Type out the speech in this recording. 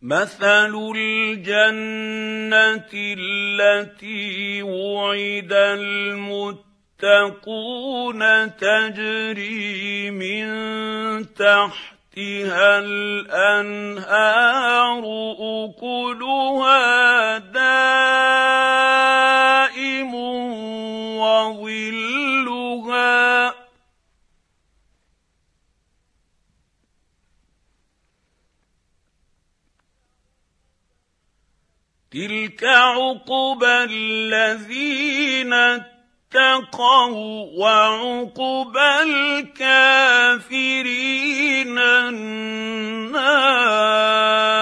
مثل الجنة التي وعد المتقون تجري من تحتها الأنهار أكلها دائم وظلها تلك عقبى الذين اتقوا وعقبى الكافرين النار.